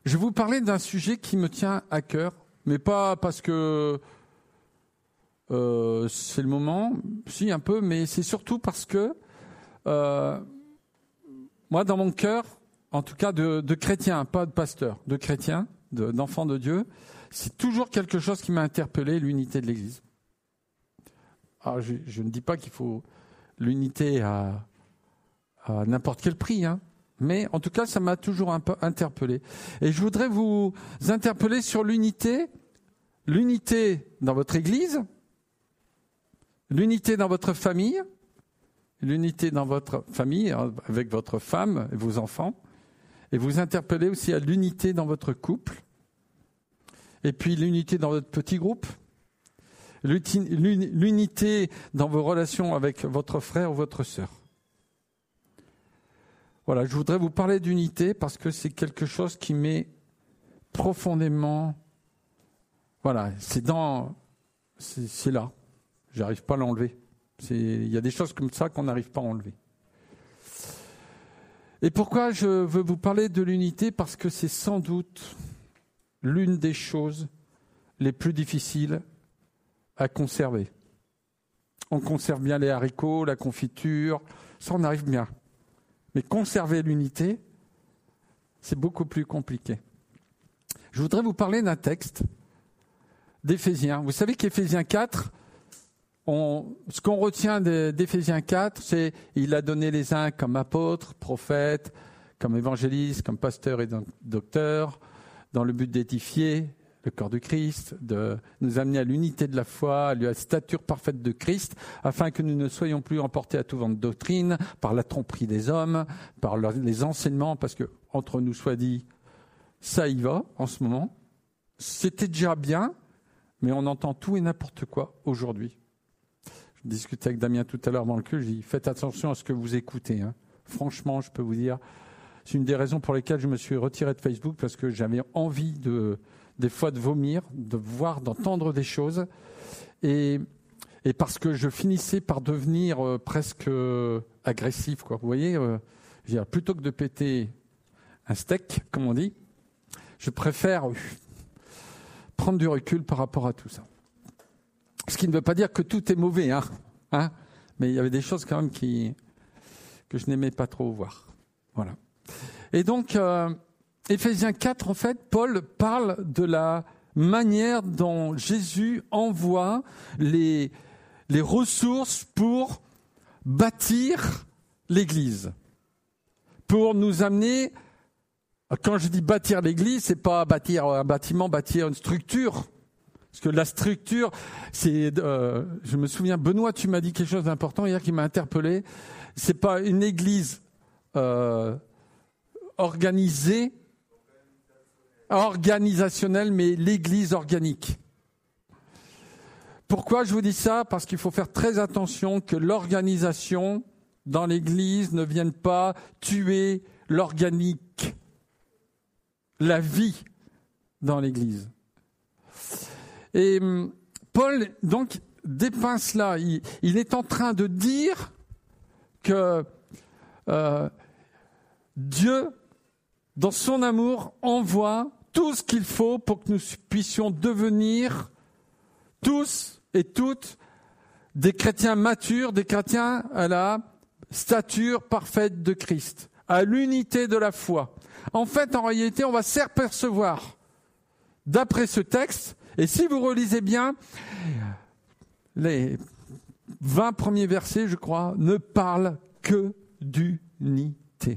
Je vais vous parler d'un sujet qui me tient à cœur, mais pas parce que c'est le moment, si un peu, mais c'est surtout parce que moi, dans mon cœur, en tout cas de chrétien, pas de pasteur, de chrétien, d'enfant de Dieu, c'est toujours quelque chose qui m'a interpellé, l'unité de l'Église. Alors, je ne dis pas qu'il faut l'unité à n'importe quel prix, hein, mais en tout cas, ça m'a toujours un peu interpellé. Et je voudrais vous interpeller sur l'unité dans votre Église, l'unité dans votre famille, l'unité dans votre famille avec votre femme et vos enfants, et vous interpeller aussi à l'unité dans votre couple, et puis l'unité dans votre petit groupe, l'unité dans vos relations avec votre frère ou votre sœur. Voilà, je voudrais vous parler d'unité parce que c'est quelque chose qui m'est profondément... Voilà, c'est là. J'arrive pas à l'enlever. Il y a des choses comme ça qu'on n'arrive pas à enlever. Et pourquoi je veux vous parler de l'unité ? Parce que c'est sans doute l'une des choses les plus difficiles à conserver. On conserve bien les haricots, la confiture, ça on arrive bien. Mais conserver l'unité, c'est beaucoup plus compliqué. Je voudrais vous parler d'un texte d'Éphésiens. Vous savez qu'Éphésiens 4, ce qu'on retient d'Éphésiens 4, c'est il a donné les uns comme apôtres, prophètes, comme évangélistes, comme pasteurs et docteurs, dans le but d'édifier le corps de Christ, de nous amener à l'unité de la foi, à la stature parfaite de Christ, afin que nous ne soyons plus emportés à tout vent de doctrine, par la tromperie des hommes, par les enseignements, parce que, entre nous soit dit, ça y va en ce moment. C'était déjà bien, mais on entend tout et n'importe quoi aujourd'hui. Je discutais avec Damien tout à l'heure dans le culte, je dis, faites attention à ce que vous écoutez. Hein. Franchement, je peux vous dire, c'est une des raisons pour lesquelles je me suis retiré de Facebook, parce que j'avais envie des fois de vomir, de voir, d'entendre des choses, et parce que je finissais par devenir presque agressif, quoi. Vous voyez, plutôt que de péter un steak, comme on dit, je préfère prendre du recul par rapport à tout ça. Ce qui ne veut pas dire que tout est mauvais, hein, mais il y avait des choses quand même que je n'aimais pas trop voir. Voilà. Et donc, Éphésiens 4, en fait, Paul parle de la manière dont Jésus envoie les ressources pour bâtir l'Église. Pour nous amener, quand je dis bâtir l'Église, c'est pas bâtir un bâtiment, bâtir une structure. Parce que la structure, je me souviens, Benoît, tu m'as dit quelque chose d'important hier qui m'a interpellé. C'est pas une Église organisationnelle, mais l'Église organique. Pourquoi je vous dis ça ? Parce qu'il faut faire très attention que l'organisation dans l'Église ne vienne pas tuer l'organique, la vie dans l'Église. Et Paul, donc, dépeint cela. Il est en train de dire que Dieu, dans son amour, envoie tout ce qu'il faut pour que nous puissions devenir tous et toutes des chrétiens matures, des chrétiens à la stature parfaite de Christ, à l'unité de la foi. En fait, en réalité, on va s'apercevoir, d'après ce texte, et si vous relisez bien, les 20 premiers versets, je crois, ne parlent que d'unité.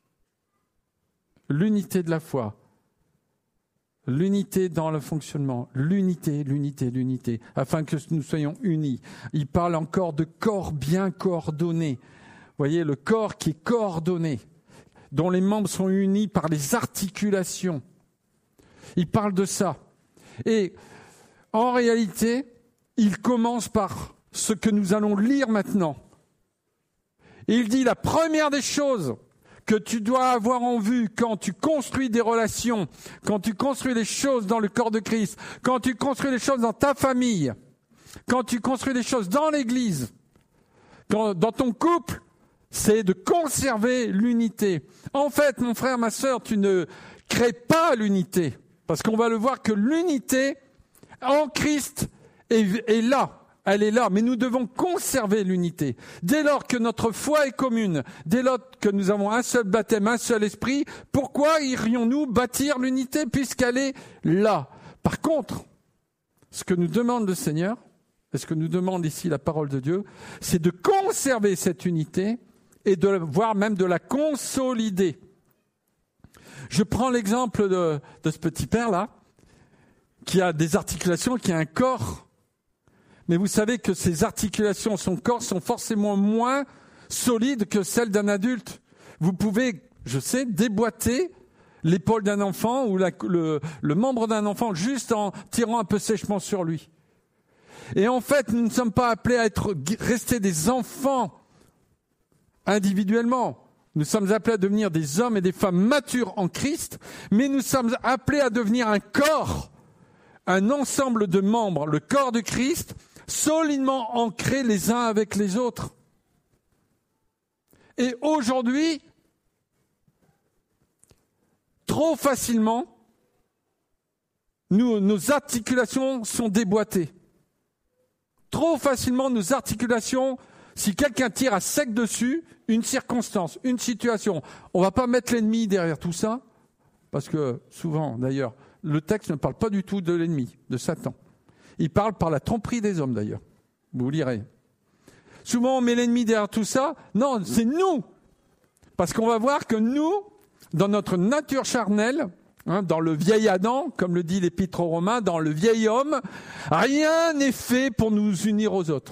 L'unité de la foi, l'unité dans le fonctionnement, l'unité, afin que nous soyons unis. Il parle encore de corps bien coordonné. Vous voyez, le corps qui est coordonné, dont les membres sont unis par les articulations. Il parle de ça. Et en réalité, il commence par ce que nous allons lire maintenant. Il dit la première des choses que tu dois avoir en vue quand tu construis des relations, quand tu construis des choses dans le corps de Christ, quand tu construis des choses dans ta famille, quand tu construis des choses dans l'Église, dans ton couple, c'est de conserver l'unité. En fait, mon frère, ma sœur, tu ne crée pas l'unité. Parce qu'on va le voir que l'unité en Christ est là. Elle est là, mais nous devons conserver l'unité. Dès lors que notre foi est commune, dès lors que nous avons un seul baptême, un seul esprit, pourquoi irions-nous bâtir l'unité puisqu'elle est là? Par contre, ce que nous demande le Seigneur, et ce que nous demande ici la parole de Dieu, c'est de conserver cette unité et voire même de la consolider. Je prends l'exemple de ce petit père-là, qui a des articulations, qui a un corps. Mais vous savez que ses articulations, son corps sont forcément moins solides que celles d'un adulte. Vous pouvez, je sais, déboîter l'épaule d'un enfant ou le membre d'un enfant juste en tirant un peu sèchement sur lui. Et en fait, nous ne sommes pas appelés à rester des enfants individuellement. Nous sommes appelés à devenir des hommes et des femmes matures en Christ, mais nous sommes appelés à devenir un corps, un ensemble de membres, le corps du Christ, solidement ancrés les uns avec les autres. Et aujourd'hui, trop facilement, nos articulations sont déboîtées. Trop facilement, nos articulations, si quelqu'un tire à sec dessus, une circonstance, une situation, on ne va pas mettre l'ennemi derrière tout ça, parce que souvent, d'ailleurs, le texte ne parle pas du tout de l'ennemi, de Satan. Il parle par la tromperie des hommes, d'ailleurs. Vous lirez. Souvent, on met l'ennemi derrière tout ça. Non, c'est nous. Parce qu'on va voir que nous, dans notre nature charnelle, dans le vieil Adam, comme le dit l'Épître aux Romains, dans le vieil homme, rien n'est fait pour nous unir aux autres.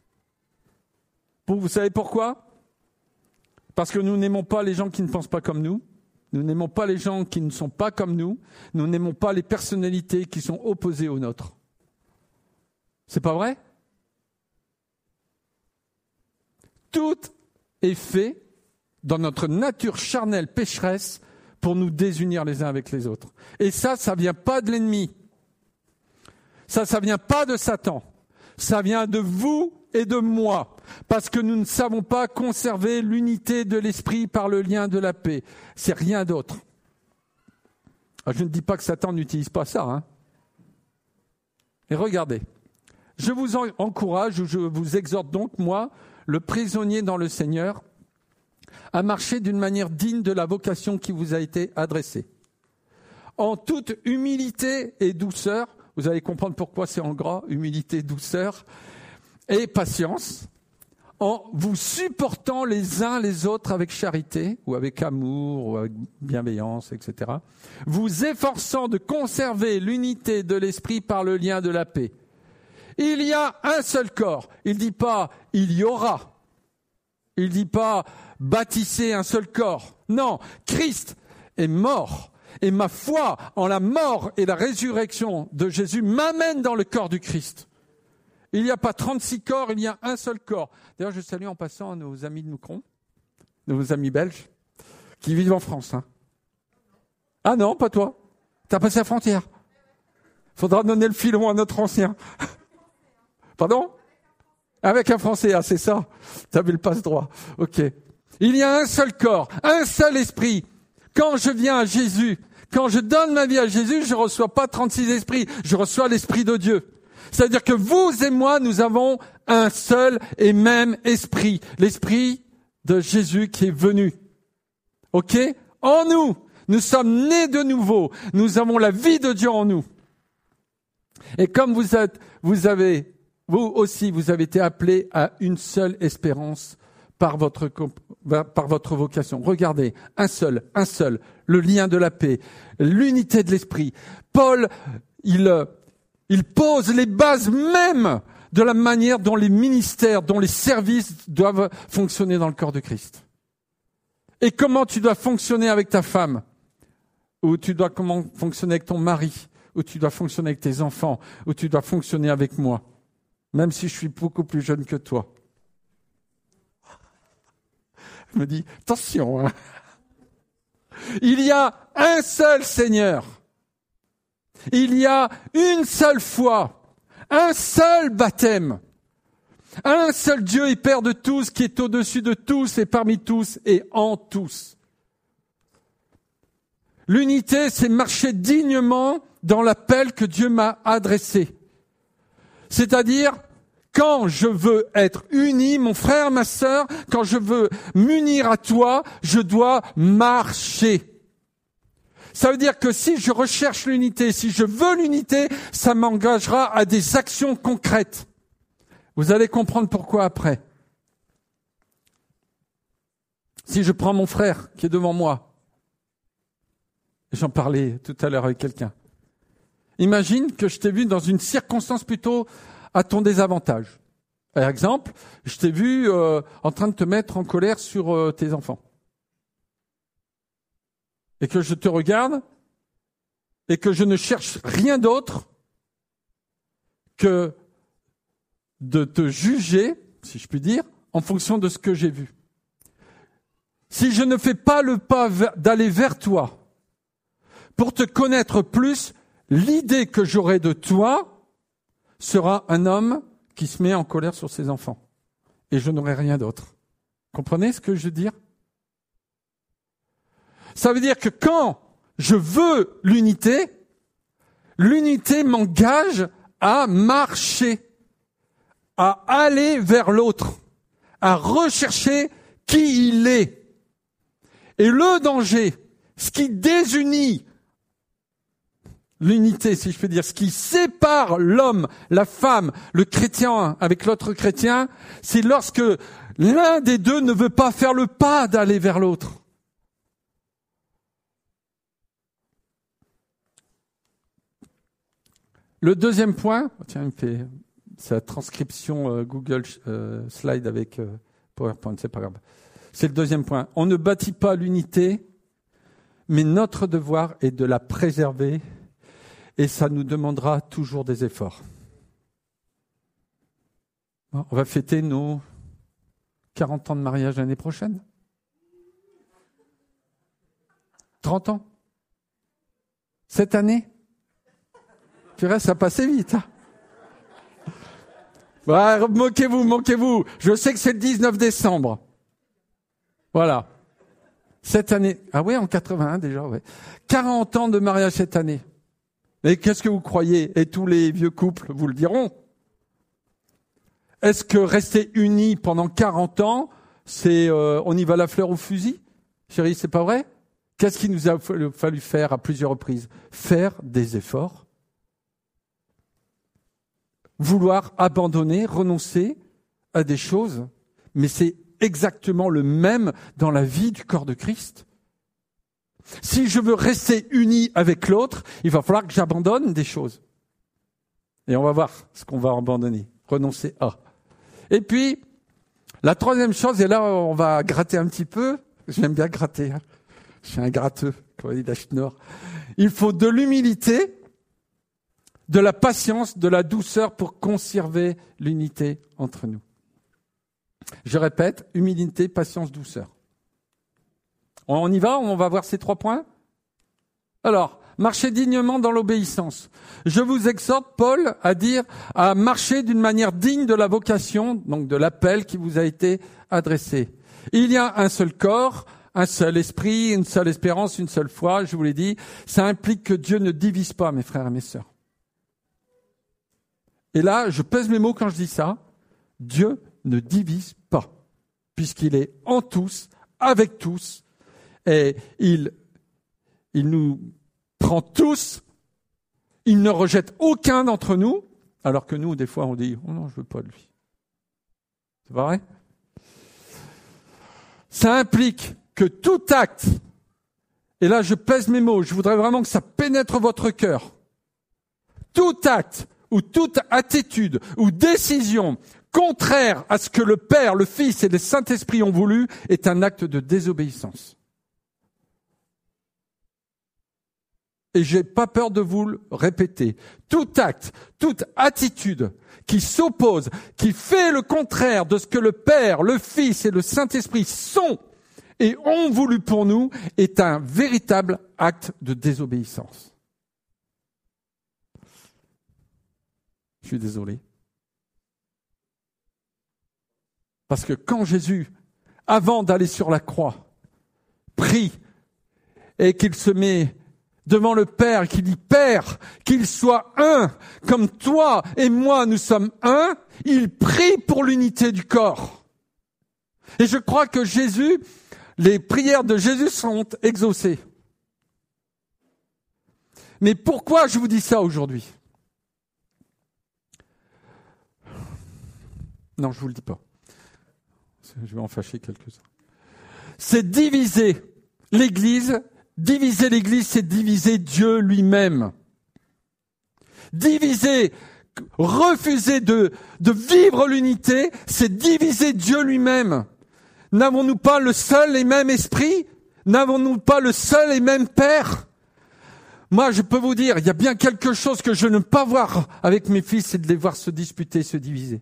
Vous savez pourquoi? Parce que nous n'aimons pas les gens qui ne pensent pas comme nous. Nous n'aimons pas les gens qui ne sont pas comme nous. Nous n'aimons pas les personnalités qui sont opposées aux nôtres. C'est pas vrai? Tout est fait dans notre nature charnelle pécheresse pour nous désunir les uns avec les autres. Et ça vient pas de l'ennemi. Ça vient pas de Satan. Ça vient de vous et de moi. Parce que nous ne savons pas conserver l'unité de l'esprit par le lien de la paix. C'est rien d'autre. Je ne dis pas que Satan n'utilise pas ça, hein. Et regardez. Je vous encourage, je vous exhorte donc, moi, le prisonnier dans le Seigneur, à marcher d'une manière digne de la vocation qui vous a été adressée. En toute humilité et douceur, vous allez comprendre pourquoi c'est en gras, humilité, douceur, et patience, en vous supportant les uns les autres avec charité, ou avec amour, ou avec bienveillance, etc. Vous efforçant de conserver l'unité de l'esprit par le lien de la paix. Il y a un seul corps. Il ne dit pas « il y aura ». Il ne dit pas « bâtissez un seul corps ». Non, Christ est mort. Et ma foi en la mort et la résurrection de Jésus m'amène dans le corps du Christ. Il n'y a pas 36 corps, il y a un seul corps. D'ailleurs, je salue en passant nos amis de Moucron, nos amis belges, qui vivent en France. Hein. Ah non, pas toi. Tu as passé la frontière. Faudra donner le filon à notre ancien. Pardon? Avec un Français, ah c'est ça. Tu avais le passe-droit. Ok. Il y a un seul corps, un seul esprit. Quand je viens à Jésus, quand je donne ma vie à Jésus, je ne reçois pas 36 esprits, je reçois l'Esprit de Dieu. C'est-à-dire que vous et moi, nous avons un seul et même esprit. L'esprit de Jésus qui est venu. Ok? En nous. Nous sommes nés de nouveau. Nous avons la vie de Dieu en nous. Et comme vous avez été appelés à une seule espérance par votre vocation. Regardez, un seul, le lien de la paix, l'unité de l'esprit. Paul, il pose les bases même de la manière dont les ministères, dont les services doivent fonctionner dans le corps de Christ. Et comment tu dois fonctionner avec ta femme, ou tu dois comment fonctionner avec ton mari, ou tu dois fonctionner avec tes enfants, ou tu dois fonctionner avec moi, même si je suis beaucoup plus jeune que toi. Je me dis, attention, hein. Il y a un seul Seigneur. Il y a une seule foi, un seul baptême, un seul Dieu et Père de tous qui est au-dessus de tous et parmi tous et en tous. L'unité, c'est marcher dignement dans l'appel que Dieu m'a adressé. C'est-à-dire, quand je veux être uni, mon frère, ma sœur, quand je veux m'unir à toi, je dois marcher. Ça veut dire que si je recherche l'unité, si je veux l'unité, ça m'engagera à des actions concrètes. Vous allez comprendre pourquoi après. Si je prends mon frère qui est devant moi, j'en parlais tout à l'heure avec quelqu'un. Imagine que je t'ai vu dans une circonstance plutôt à ton désavantage. Par exemple, je t'ai vu en train de te mettre en colère sur tes enfants. Et que je te regarde et que je ne cherche rien d'autre que de te juger, si je puis dire, en fonction de ce que j'ai vu. Si je ne fais pas le pas d'aller vers toi pour te connaître plus, l'idée que j'aurai de toi sera un homme qui se met en colère sur ses enfants. Et je n'aurai rien d'autre. Comprenez ce que je veux dire ? Ça veut dire que quand je veux l'unité, l'unité m'engage à marcher, à aller vers l'autre, à rechercher qui il est. Et le danger, ce qui désunit l'unité, si je peux dire, ce qui sépare l'homme, la femme, le chrétien avec l'autre chrétien, c'est lorsque l'un des deux ne veut pas faire le pas d'aller vers l'autre. Le deuxième point, tiens, il me fait sa transcription Google Slide avec PowerPoint, c'est pas grave. C'est le deuxième point. On ne bâtit pas l'unité, mais notre devoir est de la préserver et ça nous demandera toujours des efforts. On va fêter nos 40 ans de mariage l'année prochaine. 30 ans. Cette année. Ça passait vite. Hein. Ouais, moquez-vous. Je sais que c'est le 19 décembre. Voilà. Cette année. Ah ouais, en 81 déjà, ouais. 40 ans de mariage cette année. Mais qu'est-ce que vous croyez ? Et tous les vieux couples vous le diront. Est-ce que rester unis pendant 40 ans, c'est on y va la fleur au fusil ? Chérie, c'est pas vrai ? Qu'est-ce qu'il nous a fallu faire à plusieurs reprises ? Faire des efforts. Vouloir abandonner, renoncer à des choses, mais c'est exactement le même dans la vie du corps de Christ. Si je veux rester uni avec l'autre, il va falloir que j'abandonne des choses. Et on va voir ce qu'on va abandonner, renoncer à. Et puis, la troisième chose, et là on va gratter un petit peu, j'aime bien gratter, hein. Je suis un gratteux, comme on dit d'Achenor. Il faut de l'humilité, de la patience, de la douceur pour conserver l'unité entre nous. Je répète, humilité, patience, douceur. On y va ? On va voir ces 3 points ? Alors, marchez dignement dans l'obéissance. Je vous exhorte, Paul, à marcher d'une manière digne de la vocation, donc de l'appel qui vous a été adressé. Il y a un seul corps, un seul esprit, une seule espérance, une seule foi, je vous l'ai dit. Ça implique que Dieu ne divise pas, mes frères et mes sœurs. Et là, je pèse mes mots quand je dis ça. Dieu ne divise pas, puisqu'il est en tous, avec tous, et il nous prend tous, il ne rejette aucun d'entre nous, alors que nous, des fois, on dit « Oh non, je veux pas de lui ». C'est pas vrai ? Ça implique que tout acte, et là je pèse mes mots, je voudrais vraiment que ça pénètre votre cœur, tout acte ou toute attitude ou décision contraire à ce que le Père, le Fils et le Saint-Esprit ont voulu est un acte de désobéissance. Et j'ai pas peur de vous le répéter. Tout acte, toute attitude qui s'oppose, qui fait le contraire de ce que le Père, le Fils et le Saint-Esprit sont et ont voulu pour nous est un véritable acte de désobéissance. Je suis désolé. Parce que quand Jésus, avant d'aller sur la croix, prie et qu'il se met devant le Père, qui dit « Père, qu'il soit un, comme toi et moi nous sommes un », il prie pour l'unité du corps. Et je crois que les prières de Jésus sont exaucées. Mais pourquoi je vous dis ça aujourd'hui ? Non, je vous le dis pas. Je vais en fâcher quelques-uns. C'est diviser l'Église. Diviser l'Église, c'est diviser Dieu lui-même. Diviser, refuser de vivre l'unité, c'est diviser Dieu lui-même. N'avons-nous pas le seul et même esprit ? N'avons-nous pas le seul et même Père ? Moi, je peux vous dire, il y a bien quelque chose que je ne peux pas voir avec mes fils, c'est de les voir se disputer, se diviser.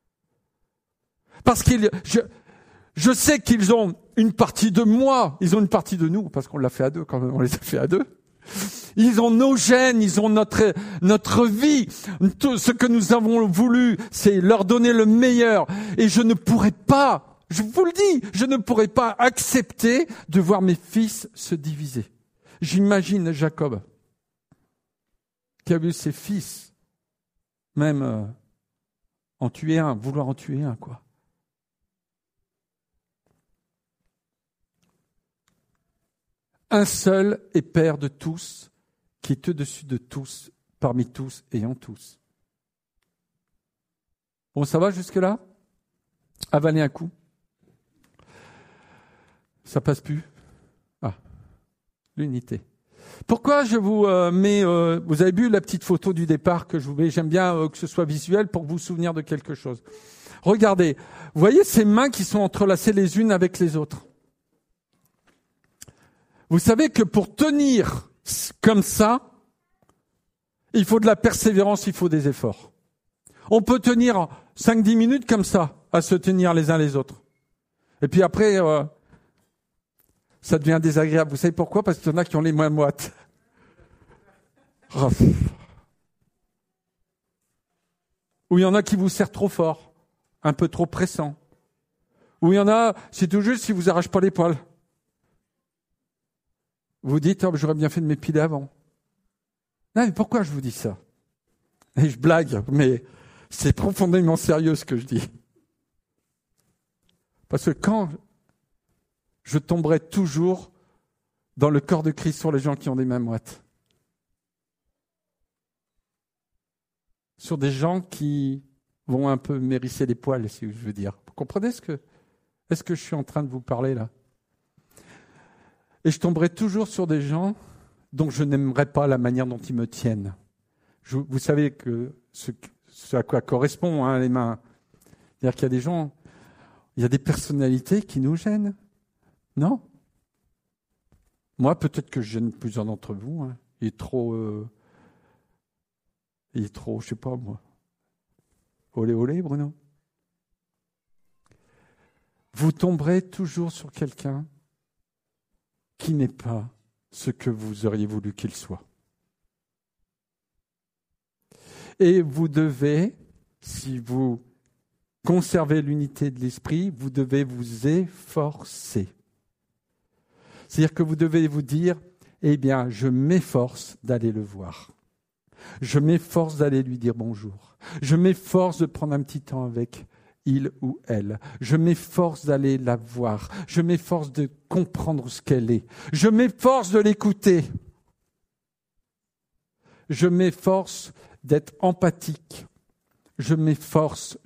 Parce je sais qu'ils ont une partie de moi, ils ont une partie de nous, parce qu'on l'a fait à deux quand même, on les a fait à deux. Ils ont nos gènes, ils ont notre vie. Tout ce que nous avons voulu, c'est leur donner le meilleur. Et je ne pourrais pas, je vous le dis, je ne pourrais pas accepter de voir mes fils se diviser. J'imagine Jacob, qui a vu ses fils, même vouloir en tuer un, quoi. Un seul est Père de tous, qui est au-dessus de tous, parmi tous et en tous. Bon, ça va jusque-là ? Avaler un coup. Ça passe plus. Ah, l'unité. Pourquoi je vous mets... vous avez vu la petite photo du départ que je vous mets ? J'aime bien que ce soit visuel pour vous souvenir de quelque chose. Regardez, vous voyez ces mains qui sont entrelacées les unes avec les autres ? Vous savez que pour tenir comme ça, il faut de la persévérance, il faut des efforts. On peut tenir 5-10 minutes comme ça, à se tenir les uns les autres. Et puis après, ça devient désagréable. Vous savez pourquoi ? Parce qu'il y en a qui ont les mains moites. Ou il y en a qui vous serrent trop fort, un peu trop pressant. Ou il y en a, c'est tout juste si vous arrachez pas les poils. Vous dites, oh, j'aurais bien fait de m'épiler avant. Non, mais pourquoi je vous dis ça ? Et je blague, mais c'est profondément sérieux ce que je dis. Parce que quand je tomberai toujours dans le corps de Christ sur les gens qui ont des mains moites, sur des gens qui vont un peu m'hérisser les poils, si je veux dire. Vous comprenez est-ce que je suis en train de vous parler là ? Et je tomberai toujours sur des gens dont je n'aimerais pas la manière dont ils me tiennent. Vous savez que ce à quoi correspond les mains. C'est-à-dire qu'il y a des gens, il y a des personnalités qui nous gênent. Non ? Moi, peut-être que je gêne plusieurs d'entre vous. Il est trop, je sais pas moi. Olé, olé, Bruno. Vous tomberez toujours sur quelqu'un qui n'est pas ce que vous auriez voulu qu'il soit. Et vous devez, si vous conservez l'unité de l'esprit, vous devez vous efforcer. C'est-à-dire que vous devez vous dire, eh bien, je m'efforce d'aller le voir. Je m'efforce d'aller lui dire bonjour. Je m'efforce de prendre un petit temps avec il ou elle. Je m'efforce d'aller la voir. Je m'efforce de comprendre ce qu'elle est. Je m'efforce de l'écouter. Je m'efforce d'être empathique. Je m'efforce.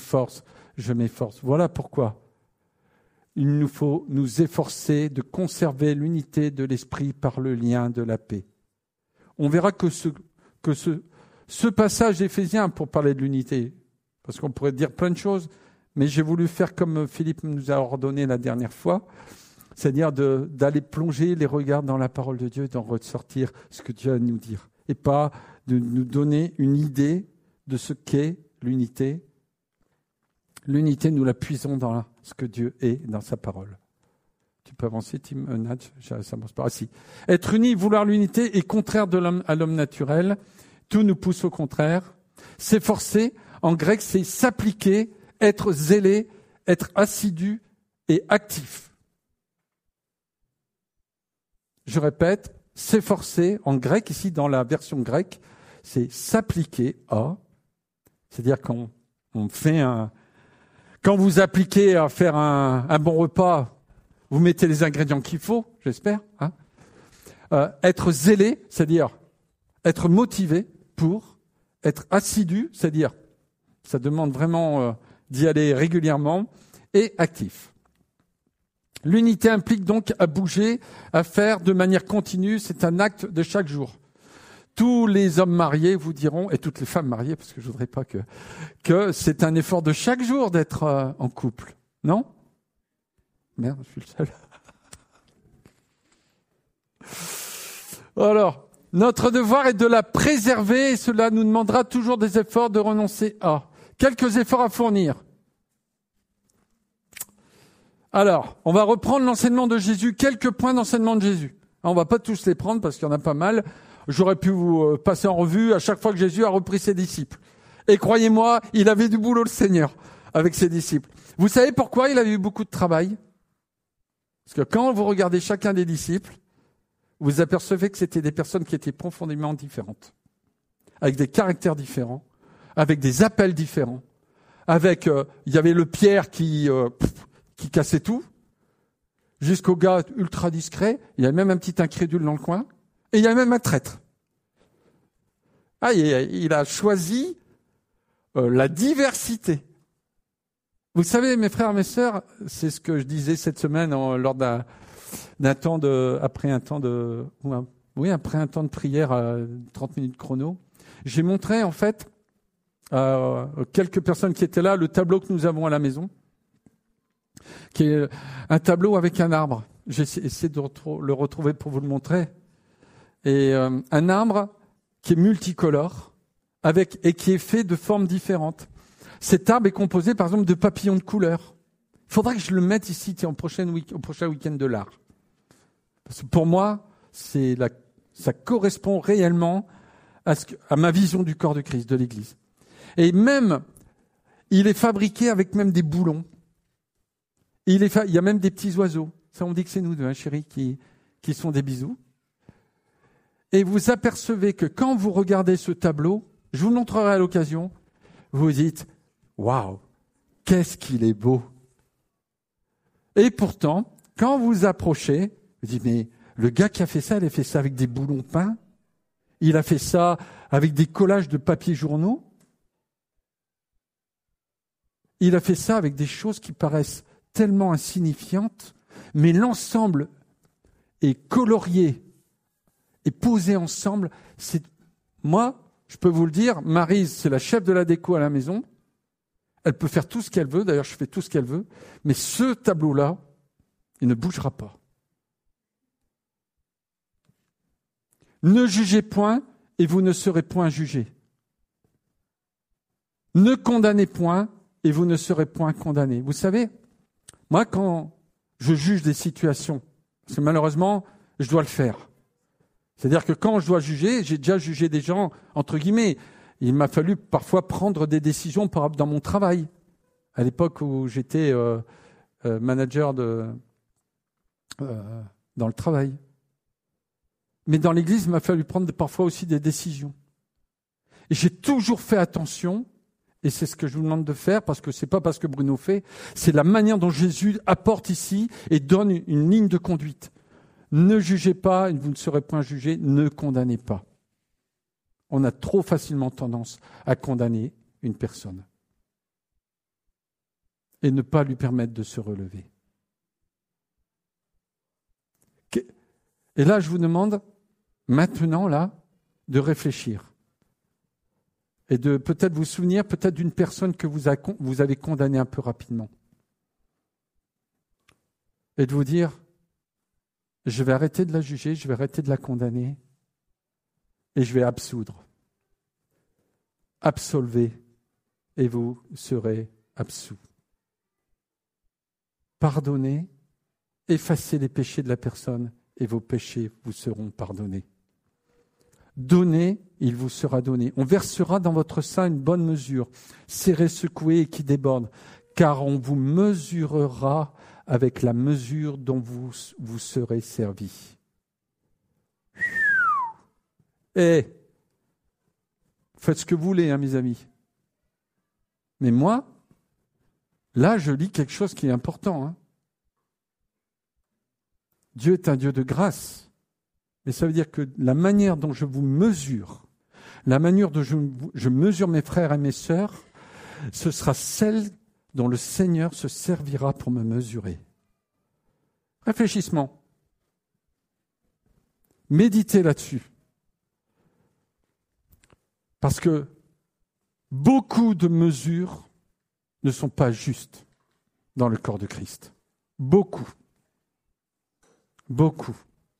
Voilà pourquoi il nous faut nous efforcer de conserver l'unité de l'esprit par le lien de la paix. On verra que ce passage d'Éphésiens, pour parler de l'unité, parce qu'on pourrait dire plein de choses, mais j'ai voulu faire comme Philippe nous a ordonné la dernière fois, c'est-à-dire d'aller plonger les regards dans la parole de Dieu et d'en ressortir ce que Dieu a à nous dire. Et pas de nous donner une idée de ce qu'est l'unité. L'unité, nous la puisons dans ce que Dieu est dans sa parole. Tu peux avancer, Tim Nadj, ça avance pas. Ah, si. Être uni, vouloir l'unité est contraire à l'homme naturel. Tout nous pousse au contraire. S'efforcer, en grec, c'est s'appliquer, être zélé, être assidu et actif. Je répète, s'efforcer, en grec, ici dans la version grecque, c'est s'appliquer à, c'est-à-dire quand on fait quand vous appliquez à faire un bon repas, vous mettez les ingrédients qu'il faut, j'espère, hein. Être zélé, c'est-à-dire être motivé pour, être assidu, c'est-à-dire ça demande vraiment d'y aller régulièrement, et actif. L'unité implique donc à bouger, à faire de manière continue, c'est un acte de chaque jour. Tous les hommes mariés vous diront, et toutes les femmes mariées, parce que je voudrais pas que c'est un effort de chaque jour d'être en couple. Non? Merde, je suis le seul. Alors, notre devoir est de la préserver et cela nous demandera toujours des efforts de renoncer à. Quelques efforts à fournir. Alors, on va reprendre l'enseignement de Jésus, quelques points d'enseignement de Jésus. On va pas tous les prendre parce qu'il y en a pas mal. J'aurais pu vous passer en revue à chaque fois que Jésus a repris ses disciples. Et croyez-moi, il avait du boulot le Seigneur avec ses disciples. Vous savez pourquoi il avait eu beaucoup de travail? Parce que quand vous regardez chacun des disciples, vous apercevez que c'était des personnes qui étaient profondément différentes, avec des caractères différents, avec des appels différents, avec il y avait le Pierre qui cassait tout, jusqu'au gars ultra discret, il y a même un petit incrédule dans le coin, et il y a même un traître. Il a choisi la diversité. Vous savez, mes frères et mes sœurs, c'est ce que je disais cette semaine lors après un temps de prière à 30 minutes chrono. J'ai montré en fait à quelques personnes qui étaient là le tableau que nous avons à la maison, qui est un tableau avec un arbre. J'ai essayé de le retrouver pour vous le montrer. Et un arbre qui est multicolore et qui est fait de formes différentes. Cet arbre est composé, par exemple, de papillons de couleur. Il faudra que je le mette ici au prochain week-end de l'art. Parce que pour moi, ça correspond réellement à ma vision du corps de Christ, de l'Église. Et même, il est fabriqué avec même des boulons. Il y a même des petits oiseaux. Ça, on dit que c'est nous deux, hein, chérie, qui sont des bisous. Et vous apercevez que quand vous regardez ce tableau, je vous le montrerai à l'occasion, vous dites, waouh, qu'est-ce qu'il est beau. Et pourtant, quand vous approchez, vous dites, mais le gars qui a fait ça, il a fait ça avec des boulons peints, il a fait ça avec des collages de papier journaux, il a fait ça avec des choses qui paraissent tellement insignifiantes, mais l'ensemble est colorié et posé ensemble. Moi, je peux vous le dire, Maryse, c'est la chef de la déco à la maison. Elle peut faire tout ce qu'elle veut, d'ailleurs je fais tout ce qu'elle veut, mais ce tableau-là, il ne bougera pas. Ne jugez point et vous ne serez point jugés. Ne condamnez point et vous ne serez point condamnés. Vous savez, moi quand je juge des situations, parce que malheureusement, je dois le faire. C'est-à-dire que quand je dois juger, j'ai déjà jugé des gens, entre guillemets, il m'a fallu parfois prendre des décisions dans mon travail. À l'époque où j'étais manager dans le travail. Mais dans l'Église, il m'a fallu prendre parfois aussi des décisions. Et j'ai toujours fait attention, et c'est ce que je vous demande de faire, parce que c'est pas parce que Bruno fait, c'est la manière dont Jésus apporte ici et donne une ligne de conduite. Ne jugez pas, et vous ne serez point jugés, ne condamnez pas. On a trop facilement tendance à condamner une personne et ne pas lui permettre de se relever. Et là, je vous demande maintenant, là, de réfléchir et de peut-être vous souvenir peut-être d'une personne que vous avez condamnée un peu rapidement et de vous dire, je vais arrêter de la juger, je vais arrêter de la condamner et je vais absoudre. Absolvez et vous serez absous. Pardonnez, effacez les péchés de la personne et vos péchés vous seront pardonnés. Donnez, il vous sera donné. On versera dans votre sein une bonne mesure, serrée, secouée et qui déborde, car on vous mesurera avec la mesure dont vous serez servi. Faites ce que vous voulez, mes amis. Mais moi, là, je lis quelque chose qui est important. Dieu est un Dieu de grâce. Mais ça veut dire que la manière dont je vous mesure, la manière dont je mesure mes frères et mes sœurs, ce sera celle dont le Seigneur se servira pour me mesurer. Réfléchissement. Méditez là-dessus. Parce que beaucoup de mesures ne sont pas justes dans le corps de Christ. Beaucoup. Beaucoup.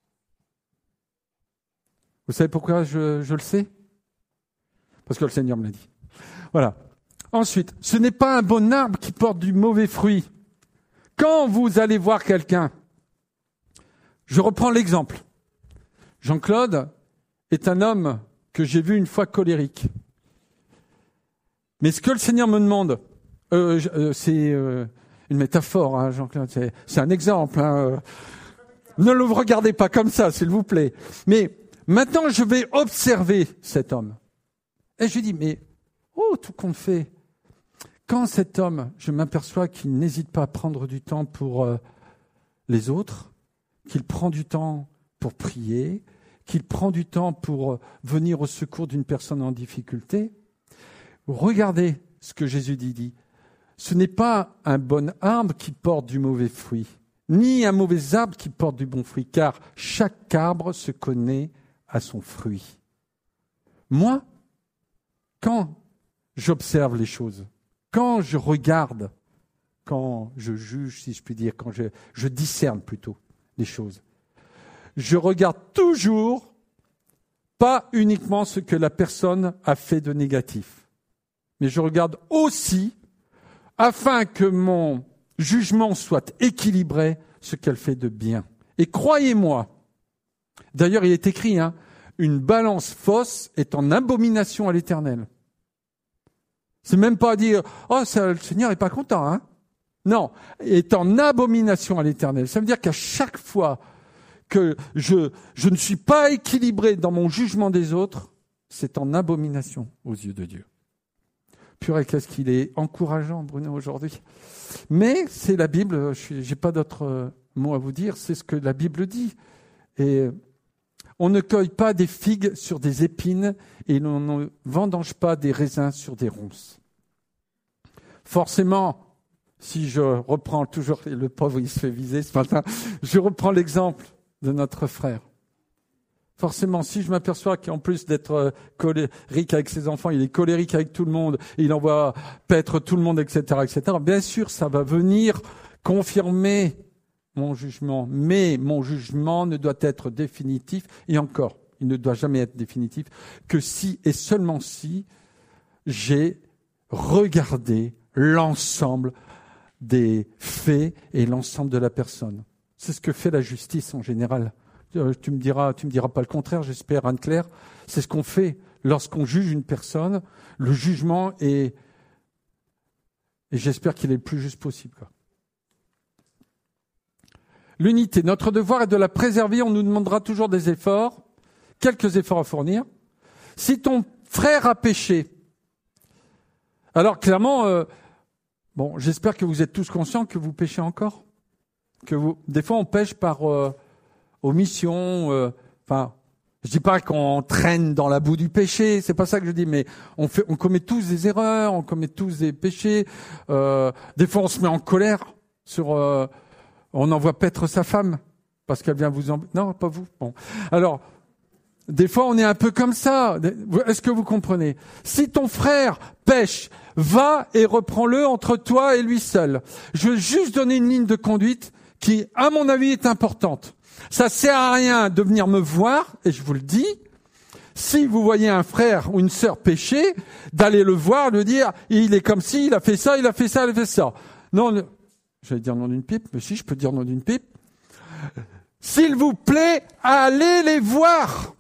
Vous savez pourquoi je le sais ? Parce que le Seigneur me l'a dit. Voilà. Ensuite, ce n'est pas un bon arbre qui porte du mauvais fruit. Quand vous allez voir quelqu'un, je reprends l'exemple. Jean-Claude est un homme que j'ai vu une fois colérique. Mais ce que le Seigneur me demande, c'est une métaphore, Jean-Claude, c'est un exemple. Ne le regardez pas comme ça, s'il vous plaît. Mais maintenant, je vais observer cet homme. Et je lui dis, mais tout compte fait, quand cet homme, je m'aperçois qu'il n'hésite pas à prendre du temps pour les autres, qu'il prend du temps pour prier, qu'il prend du temps pour venir au secours d'une personne en difficulté, regardez ce que Jésus dit. Ce n'est pas un bon arbre qui porte du mauvais fruit, ni un mauvais arbre qui porte du bon fruit, car chaque arbre se connaît à son fruit. Moi, quand j'observe les choses, quand je regarde, quand je juge, si je puis dire, quand je discerne plutôt les choses, je regarde toujours pas uniquement ce que la personne a fait de négatif, mais je regarde aussi, afin que mon jugement soit équilibré, ce qu'elle fait de bien. Et croyez-moi, d'ailleurs il est écrit, une balance fausse est en abomination à l'Éternel. C'est même pas à dire, le Seigneur est pas content, Non, est en abomination à l'Éternel. Ça veut dire qu'à chaque fois que je ne suis pas équilibré dans mon jugement des autres, c'est en abomination aux yeux de Dieu. Purée, qu'est-ce qu'il est encourageant, Bruno, aujourd'hui. Mais c'est la Bible, j'ai pas d'autres mots à vous dire, c'est ce que la Bible dit. Et on ne cueille pas des figues sur des épines et l'on ne vendange pas des raisins sur des ronces. Forcément, si je reprends toujours, le pauvre il se fait viser ce matin, je reprends l'exemple de notre frère. Forcément, si je m'aperçois qu'en plus d'être colérique avec ses enfants, il est colérique avec tout le monde, il envoie paître tout le monde, etc., etc., bien sûr, ça va venir confirmer mon jugement. Mais mon jugement ne doit être définitif, et encore, il ne doit jamais être définitif, que si et seulement si j'ai regardé l'ensemble des faits et l'ensemble de la personne. C'est ce que fait la justice en général. Tu me diras pas le contraire, j'espère, Anne-Claire. C'est ce qu'on fait lorsqu'on juge une personne. Le jugement est, et j'espère qu'il est le plus juste possible, L'unité. Notre devoir est de la préserver. On nous demandera toujours des efforts, quelques efforts à fournir. Si ton frère a péché, alors clairement, j'espère que vous êtes tous conscients que vous péchez encore. Des fois, on pêche par omission. Je dis pas qu'on traîne dans la boue du péché, c'est pas ça que je dis, mais on commet tous des erreurs, on commet tous des péchés. Des fois, on se met en colère on envoie paître sa femme parce qu'elle vient vous non, pas vous. Bon, alors des fois, on est un peu comme ça. Est-ce que vous comprenez ? Si ton frère pêche, va et reprends-le entre toi et lui seul. Je veux juste donner une ligne de conduite qui, à mon avis, est importante. Ça sert à rien de venir me voir, et je vous le dis, si vous voyez un frère ou une sœur pécher, d'aller le voir, de dire, il est comme ci, il a fait ça, il a fait ça, il a fait ça. Non, j'allais dire nom d'une pipe, mais si, je peux dire nom d'une pipe. S'il vous plaît, allez les voir.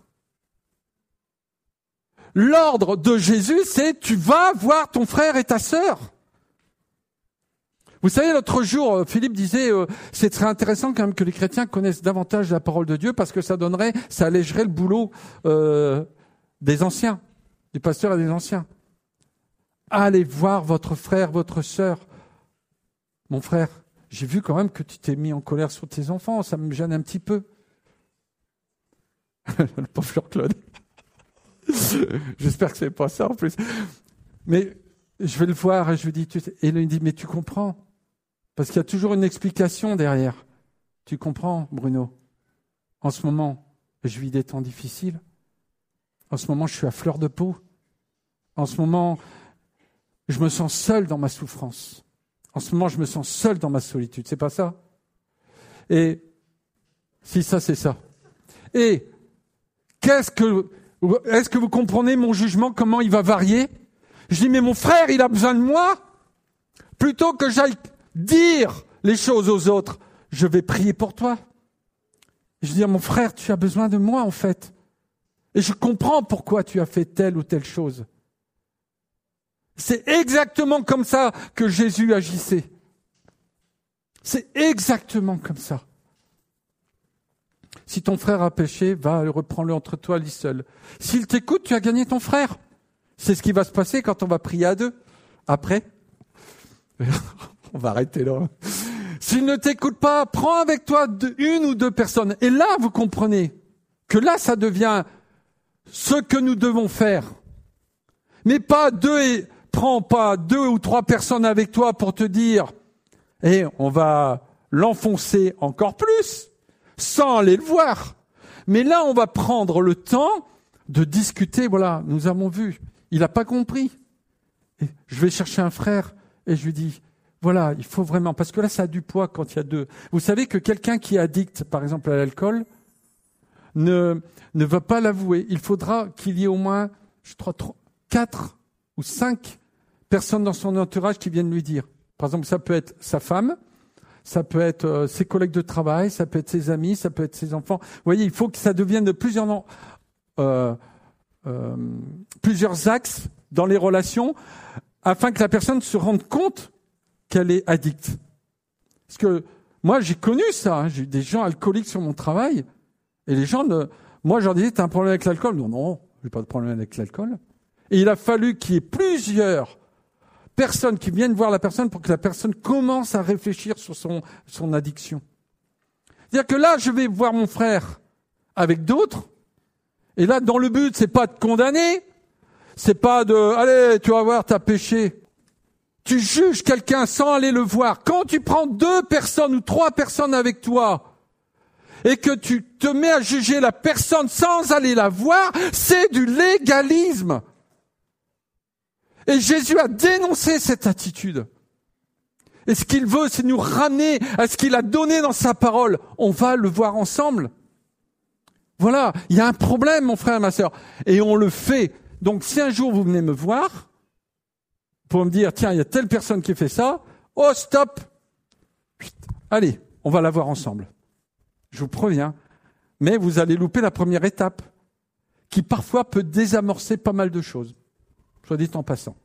L'ordre de Jésus, c'est tu vas voir ton frère et ta sœur. Vous savez, l'autre jour, Philippe disait, c'est très intéressant quand même que les chrétiens connaissent davantage la parole de Dieu parce que ça allégerait le boulot des anciens, du pasteur et des anciens. Allez voir votre frère, votre sœur. Mon frère, j'ai vu quand même que tu t'es mis en colère sur tes enfants, ça me gêne un petit peu. Le pauvre Fleur-Claude. J'espère que c'est pas ça en plus. Mais je vais le voir et je lui dis, et il me dit, mais tu comprends? Parce qu'il y a toujours une explication derrière. Tu comprends, Bruno? En ce moment, je vis des temps difficiles. En ce moment, je suis à fleur de peau. En ce moment, je me sens seul dans ma souffrance. En ce moment, je me sens seul dans ma solitude. C'est pas ça? Et si ça, c'est ça. Et est-ce que vous comprenez mon jugement, comment il va varier? Je dis, mais mon frère, il a besoin de moi. Plutôt que j'aille dire les choses aux autres, je vais prier pour toi. Je dis, mon frère, tu as besoin de moi, en fait. Et je comprends pourquoi tu as fait telle ou telle chose. C'est exactement comme ça que Jésus agissait. C'est exactement comme ça. Si ton frère a péché, va, reprends-le entre toi, lis seul. S'il t'écoute, tu as gagné ton frère. C'est ce qui va se passer quand on va prier à deux. Après, on va arrêter là. S'il ne t'écoute pas, prends avec toi une ou deux personnes. Et là, vous comprenez que là, ça devient ce que nous devons faire. Mais pas prends pas 2 ou 3 personnes avec toi pour te dire, on va l'enfoncer encore plus, sans aller le voir. Mais là, on va prendre le temps de discuter. Voilà, nous avons vu. Il n'a pas compris. Et je vais chercher un frère et je lui dis, voilà, il faut vraiment, parce que là, ça a du poids quand il y a deux. Vous savez que quelqu'un qui est addict, par exemple, à l'alcool, ne va pas l'avouer. Il faudra qu'il y ait au moins, 4 ou 5 personnes dans son entourage qui viennent lui dire. Par exemple, ça peut être sa femme, ça peut être ses collègues de travail, ça peut être ses amis, ça peut être ses enfants. Vous voyez, il faut que ça devienne de plusieurs axes dans les relations afin que la personne se rende compte qu'elle est addicte. Parce que moi, j'ai connu ça. J'ai eu des gens alcooliques sur mon travail et les gens moi, je leur disais, t'as un problème avec l'alcool? Non, j'ai pas de problème avec l'alcool. Et il a fallu qu'il y ait plusieurs personnes qui viennent voir la personne pour que la personne commence à réfléchir sur son addiction. C'est-à-dire que là, je vais voir mon frère avec d'autres, et là, dans le but, c'est pas de condamner, c'est pas de, allez, tu vas voir, t'as péché. Tu juges quelqu'un sans aller le voir. Quand tu prends 2 personnes ou 3 personnes avec toi, et que tu te mets à juger la personne sans aller la voir, c'est du légalisme. Et Jésus a dénoncé cette attitude. Et ce qu'il veut, c'est nous ramener à ce qu'il a donné dans sa parole. On va le voir ensemble. Voilà, il y a un problème, mon frère et ma sœur. Et on le fait. Donc si un jour vous venez me voir, pour me dire, tiens, il y a telle personne qui fait ça, oh stop, allez, on va la voir ensemble. Je vous préviens. Mais vous allez louper la première étape, qui parfois peut désamorcer pas mal de choses. Soit dit en passant.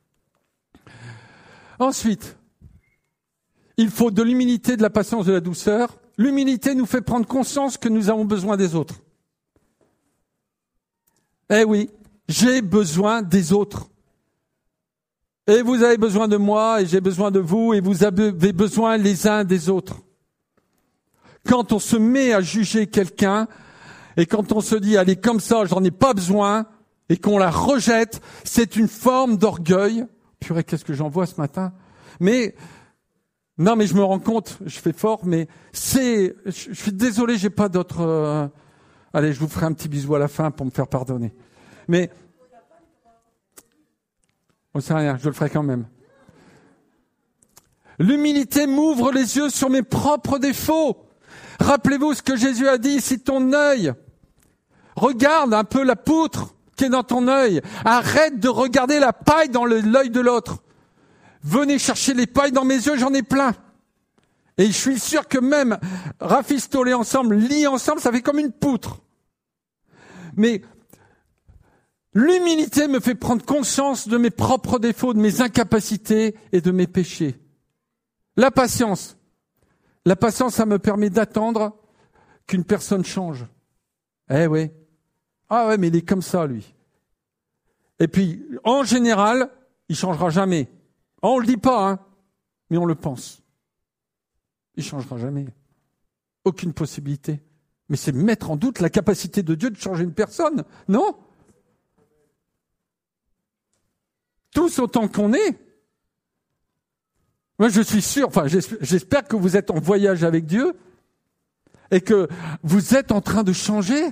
Ensuite, il faut de l'humilité, de la patience, de la douceur. L'humilité nous fait prendre conscience que nous avons besoin des autres. Eh oui, j'ai besoin des autres. Et vous avez besoin de moi, et j'ai besoin de vous, et vous avez besoin les uns des autres. Quand on se met à juger quelqu'un, et quand on se dit, allez, comme ça, j'en ai pas besoin, et qu'on la rejette, c'est une forme d'orgueil. Purée, qu'est-ce que j'en vois ce matin? Mais je me rends compte, je fais fort, mais je suis désolé, j'ai pas d'autre. Allez, je vous ferai un petit bisou à la fin pour me faire pardonner. Mais on sait rien, je le ferai quand même. L'humilité m'ouvre les yeux sur mes propres défauts. Rappelez-vous ce que Jésus a dit, si ton œil regarde un peu la poutre qui est dans ton œil, arrête de regarder la paille dans l'œil de l'autre. Venez chercher les pailles dans mes yeux, j'en ai plein. Et je suis sûr que même rafistoler ensemble, lier ensemble, ça fait comme une poutre. Mais l'humilité me fait prendre conscience de mes propres défauts, de mes incapacités et de mes péchés. La patience, ça me permet d'attendre qu'une personne change. Eh oui. Ah ouais, mais il est comme ça, lui. Et puis, en général, il ne changera jamais. On ne le dit pas, hein, mais on le pense. Il ne changera jamais. Aucune possibilité. Mais c'est mettre en doute la capacité de Dieu de changer une personne, non? Tous autant qu'on est. Moi, je suis sûr, j'espère que vous êtes en voyage avec Dieu et que vous êtes en train de changer.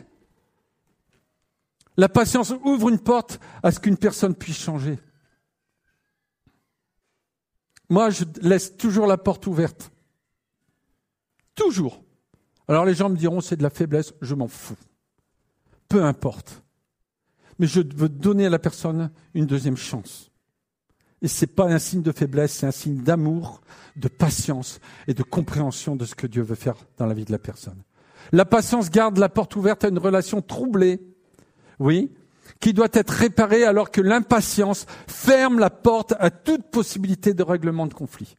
La patience ouvre une porte à ce qu'une personne puisse changer. Moi, je laisse toujours la porte ouverte. Toujours. Alors les gens me diront, c'est de la faiblesse, je m'en fous. Peu importe. Mais je veux donner à la personne une deuxième chance. Et ce n'est pas un signe de faiblesse, c'est un signe d'amour, de patience et de compréhension de ce que Dieu veut faire dans la vie de la personne. La patience garde la porte ouverte à une relation troublée, oui, qui doit être réparée alors que l'impatience ferme la porte à toute possibilité de règlement de conflit.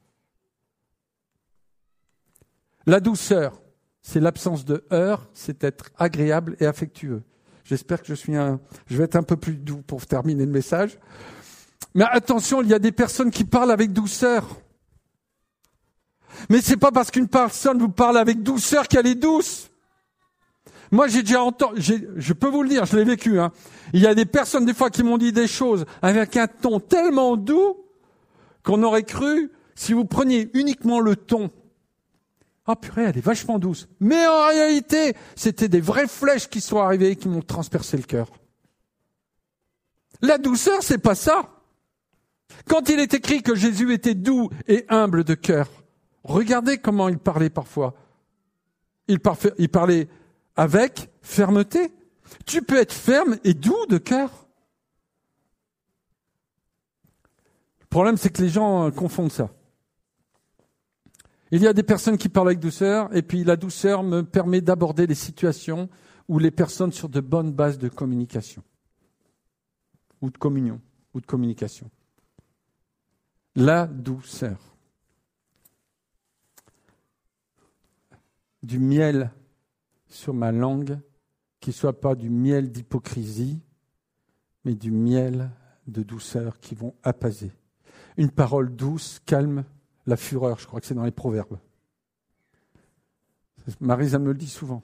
La douceur, c'est l'absence de heurts, c'est être agréable et affectueux. J'espère que je vais être un peu plus doux pour terminer le message. Mais attention, il y a des personnes qui parlent avec douceur. Mais c'est pas parce qu'une personne vous parle avec douceur qu'elle est douce. Moi, j'ai déjà entendu, je peux vous le dire, je l'ai vécu, hein. Il y a des personnes, des fois, qui m'ont dit des choses avec un ton tellement doux qu'on aurait cru, si vous preniez uniquement le ton, ah purée, elle est vachement douce. Mais en réalité, c'était des vraies flèches qui sont arrivées et qui m'ont transpercé le cœur. La douceur, c'est pas ça. Quand il est écrit que Jésus était doux et humble de cœur, regardez comment il parlait parfois. Il parlait avec fermeté. Tu peux être ferme et doux de cœur. Le problème, c'est que les gens confondent ça. Il y a des personnes qui parlent avec douceur, et puis la douceur me permet d'aborder les situations où les personnes sur de bonnes bases de communication, ou de communion, ou de communication. La douceur. Du miel sur ma langue, qui ne soit pas du miel d'hypocrisie, mais du miel de douceur qui vont apaiser. Une parole douce calme la fureur, je crois que c'est dans les Proverbes. Maryse, elle me le dit souvent.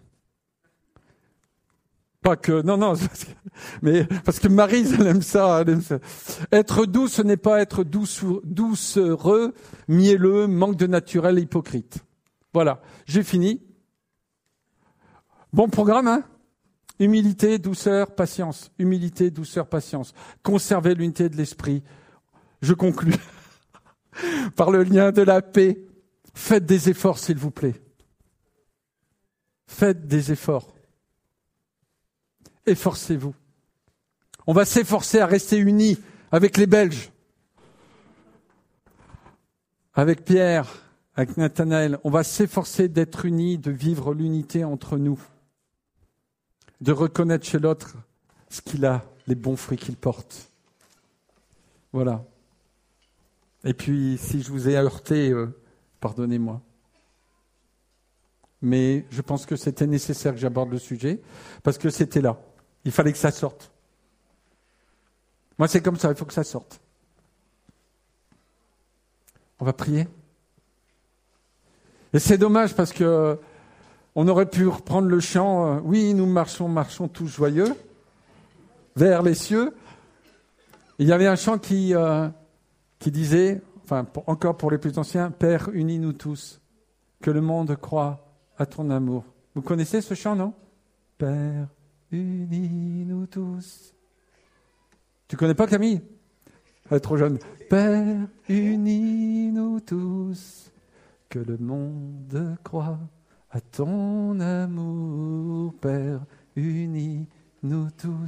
Pas que, non, mais parce que Maryse, elle aime ça. Être doux, ce n'est pas être doucereux, mielleux, manque de naturel, hypocrite. Voilà, j'ai fini. Bon programme, hein? Humilité, douceur, patience. Humilité, douceur, patience. Conserver l'unité de l'esprit. Je conclus. Par le lien de la paix, faites des efforts, s'il vous plaît. Faites des efforts. Efforcez-vous. On va s'efforcer à rester unis avec les Belges, avec Pierre, avec Nathanaël. On va s'efforcer d'être unis, de vivre l'unité entre nous, de reconnaître chez l'autre ce qu'il a, les bons fruits qu'il porte. Voilà. Et puis, si je vous ai heurté, pardonnez-moi. Mais je pense que c'était nécessaire que j'aborde le sujet, parce que c'était là. Il fallait que ça sorte. Moi, c'est comme ça, il faut que ça sorte. On va prier. Et c'est dommage, parce que on aurait pu reprendre le chant « Oui, nous marchons tous joyeux vers les cieux ». Il y avait un chant qui disait, encore pour les plus anciens, « Père, unis-nous tous, que le monde croie à ton amour ». Vous connaissez ce chant, non ? « Père, unis-nous tous ». Tu connais pas, Camille ? Elle est trop jeune. « Père, unis-nous tous, que le monde croie à ton amour. Père, unis-nous tous. »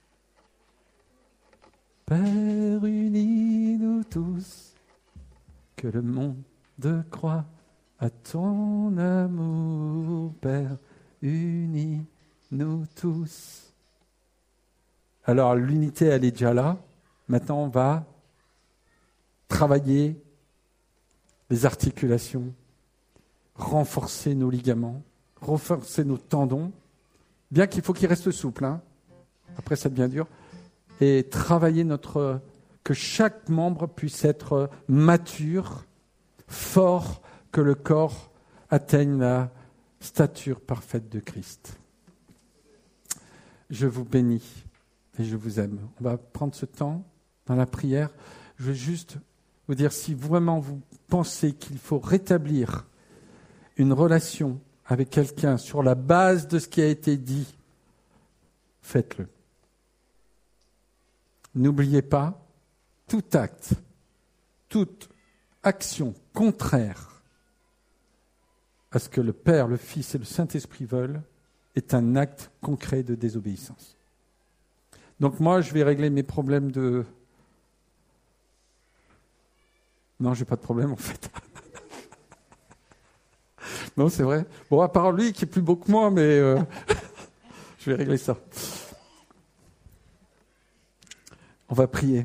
Père, unis-nous tous, que le monde croie à ton amour. Père, unis-nous tous. Alors, l'unité, elle est déjà là. Maintenant, on va travailler les articulations, renforcer nos ligaments, renforcer nos tendons, bien qu'il faut qu'ils restent souples, hein. Après, ça devient dur. et travailler que chaque membre puisse être mature, fort, que le corps atteigne la stature parfaite de Christ. Je vous bénis et je vous aime. On va prendre ce temps dans la prière. Je veux juste vous dire, si vraiment vous pensez qu'il faut rétablir une relation avec quelqu'un sur la base de ce qui a été dit, faites-le. N'oubliez pas, tout acte, toute action contraire à ce que le Père, le Fils et le Saint-Esprit veulent est un acte concret de désobéissance. Donc moi, je vais régler mes problèmes de... Non, j'ai pas de problème en fait. Non, c'est vrai. Bon, à part lui qui est plus beau que moi, mais je vais régler ça. On va prier.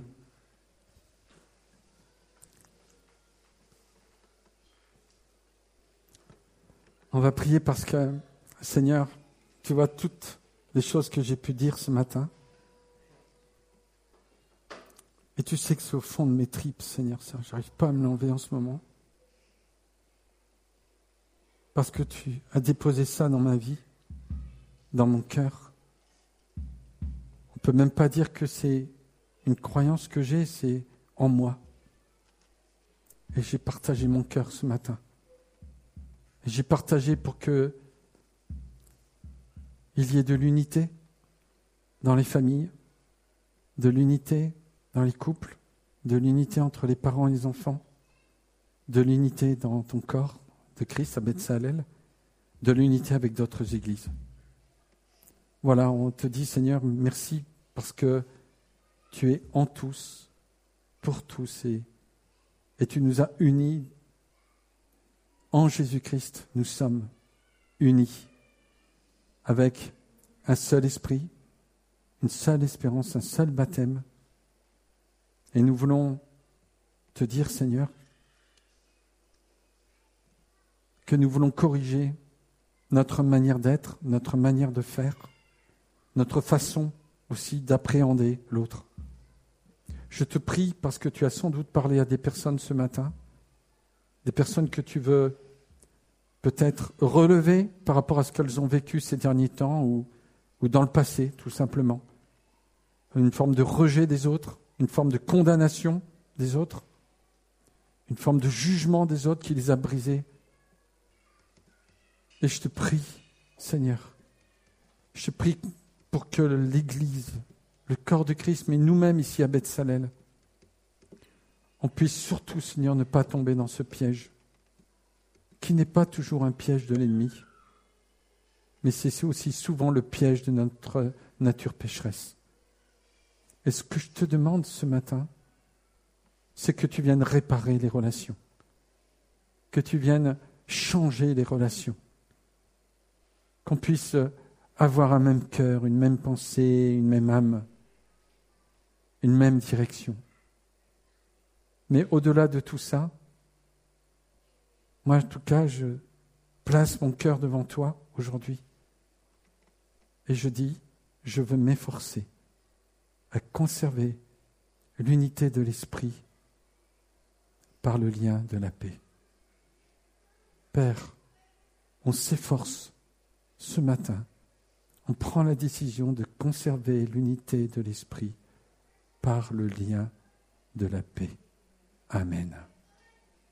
On va prier parce que, Seigneur, tu vois toutes les choses que j'ai pu dire ce matin. Et tu sais que c'est au fond de mes tripes, Seigneur. Je n'arrive pas à me l'enlever en ce moment. Parce que tu as déposé ça dans ma vie, dans mon cœur. On ne peut même pas dire que c'est une croyance que j'ai, c'est en moi. Et j'ai partagé mon cœur ce matin. Et j'ai partagé pour que il y ait de l'unité dans les familles, de l'unité dans les couples, de l'unité entre les parents et les enfants, de l'unité dans ton corps de Christ à Beth-Salel, de l'unité avec d'autres églises. Voilà, on te dit, Seigneur, merci parce que tu es en tous, pour tous, et tu nous as unis en Jésus-Christ. Nous sommes unis avec un seul esprit, une seule espérance, un seul baptême. Et nous voulons te dire, Seigneur, que nous voulons corriger notre manière d'être, notre manière de faire, notre façon aussi d'appréhender l'autre. Je te prie parce que tu as sans doute parlé à des personnes ce matin, des personnes que tu veux peut-être relever par rapport à ce qu'elles ont vécu ces derniers temps ou dans le passé, tout simplement. Une forme de rejet des autres, une forme de condamnation des autres, une forme de jugement des autres qui les a brisés. Et je te prie, Seigneur, je te prie pour que l'Église, le corps de Christ, mais nous-mêmes ici à Beth-Salel, on puisse surtout, Seigneur, ne pas tomber dans ce piège, qui n'est pas toujours un piège de l'ennemi, mais c'est aussi souvent le piège de notre nature pécheresse. Et ce que je te demande ce matin, c'est que tu viennes réparer les relations, que tu viennes changer les relations, qu'on puisse avoir un même cœur, une même pensée, une même âme, une même direction. Mais au-delà de tout ça, moi en tout cas, je place mon cœur devant toi aujourd'hui et je dis, je veux m'efforcer à conserver l'unité de l'esprit par le lien de la paix. Père, on s'efforce ce matin, on prend la décision de conserver l'unité de l'esprit par le lien de la paix. Amen.